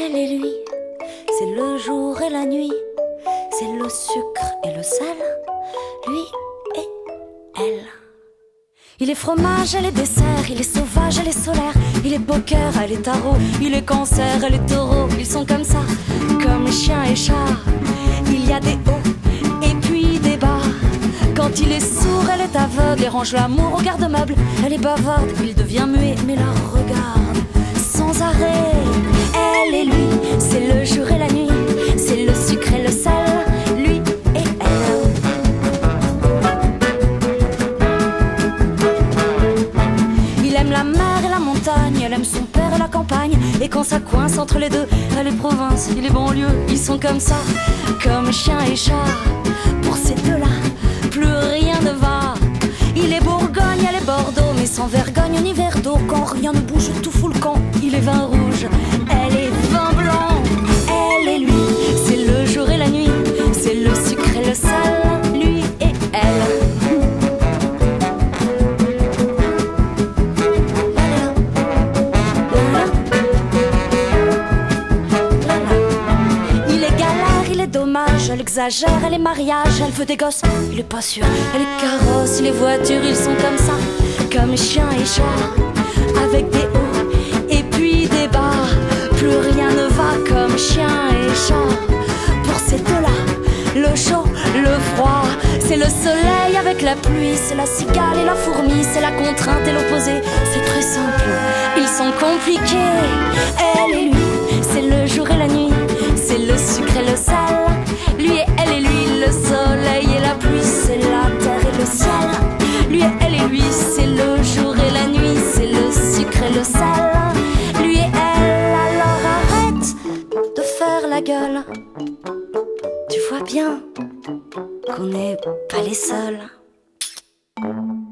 Elle et lui, c'est le jour et la nuit, c'est le sucre et le sel, lui et elle. Il est fromage, elle est dessert, il est sauvage, elle est solaire, il est poker, elle est tarot, il est cancer, elle est taureau. Ils sont comme ça, comme chien et chat. Il y a des hauts et puis des bas. Quand il est sourd, elle est aveugle et range l'amour au garde-meuble. Elle est bavarde, il devient muet mais la regarde sans arrêt. Elle et lui, c'est le jour et la nuit, c'est le sucre et le sel, lui et elle. Il aime la mer et la montagne, elle aime son père et la campagne. Et quand ça coince entre les deux, elle est province, il est banlieue. Ils sont comme ça, comme chien et chat. Pour ces deux-là, plus rien ne va. Il est Bourgogne, elle est Bordeaux, mais sans vergogne en hiver d'eau. Quand rien ne bouge, tout fout le camp. Il est vin rouge, elle est vin blanc. Elle et lui, c'est le jour et la nuit, c'est le sucre et le sel, lui et elle. Il est galère, il est dommage, elle exagère, elle est mariage, elle veut des gosses, il est pas sûr. Elle est carrosse, les voitures, ils sont comme ça, comme chien et chat, avec des hauts et puis des bas. Plus rien ne va comme chien et chat. Pour ces deux-là, le chaud, le froid, c'est le soleil avec la pluie, c'est la cigale et la fourmi, c'est la contrainte et l'opposé. C'est très simple, ils sont compliqués. Elle et lui, c'est le jour et la nuit, c'est le sucre et le sel. Lui et elle et lui, le soleil et la pluie, c'est la terre et le ciel. Lui et elle et lui, c'est le jour et la nuit, c'est le sucre et le sel. Lui et elle, alors arrête de faire la gueule. Tu vois bien qu'on n'est pas les seuls.